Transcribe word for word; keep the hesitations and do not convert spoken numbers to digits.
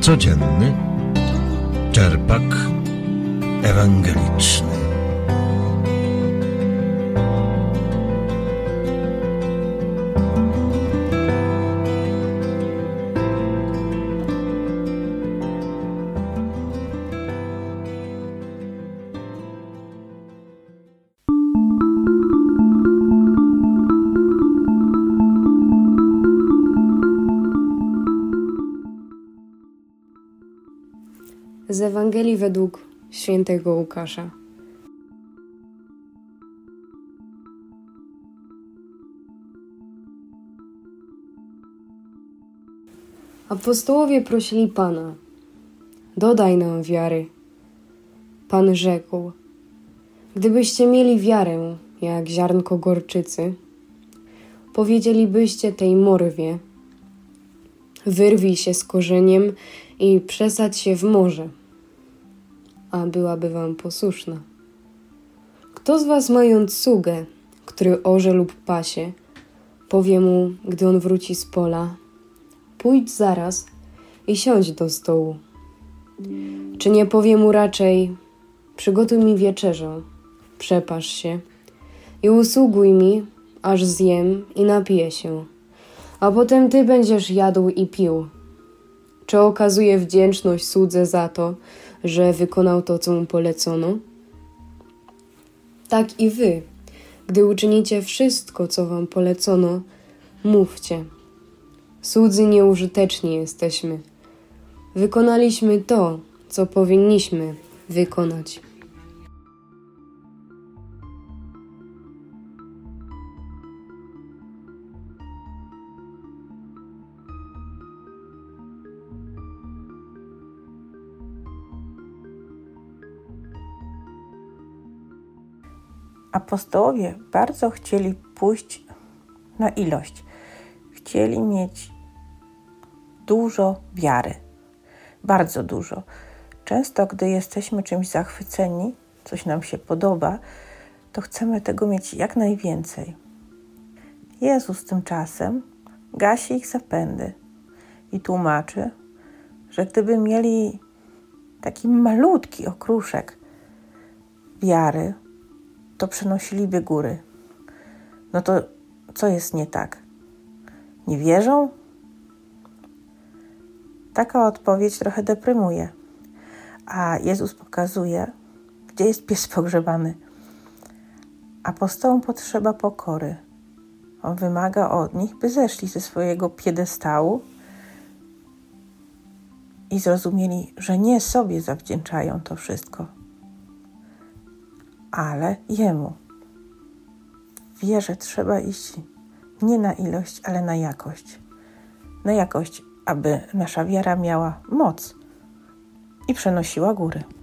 Codzienny czerpak ewangeliczny. Z Ewangelii według świętego Łukasza. Apostołowie prosili Pana: dodaj nam wiary. Pan rzekł: gdybyście mieli wiarę jak ziarnko gorczycy, powiedzielibyście tej morwie: wyrwij się z korzeniem i przesadź się w morze, a byłaby wam posłuszna. Kto z was, mając sługę, który orze lub pasie, powie mu, gdy on wróci z pola: pójdź zaraz i siądź do stołu? Czy nie powie mu raczej: przygotuj mi wieczerzę, przepasz się i usługuj mi, aż zjem i napiję się, a potem ty będziesz jadł i pił? Czy okazuje wdzięczność słudze za to, że wykonał to, co mu polecono? Tak i wy, gdy uczynicie wszystko, co wam polecono, mówcie: słudzy nieużyteczni jesteśmy. Wykonaliśmy to, co powinniśmy wykonać. Apostołowie bardzo chcieli pójść na ilość. Chcieli mieć dużo wiary. Bardzo dużo. Często, gdy jesteśmy czymś zachwyceni, coś nam się podoba, to chcemy tego mieć jak najwięcej. Jezus tymczasem gasi ich zapędy i tłumaczy, że gdyby mieli taki malutki okruszek wiary, to przenosiliby góry. No to co jest nie tak? Nie wierzą? Taka odpowiedź trochę deprymuje. A Jezus pokazuje, gdzie jest pies pogrzebany. Apostołom potrzeba pokory. On wymaga od nich, by zeszli ze swojego piedestału i zrozumieli, że nie sobie zawdzięczają to wszystko, ale Jemu. W wierze trzeba iść nie na ilość, ale na jakość. Na jakość, aby nasza wiara miała moc i przenosiła góry.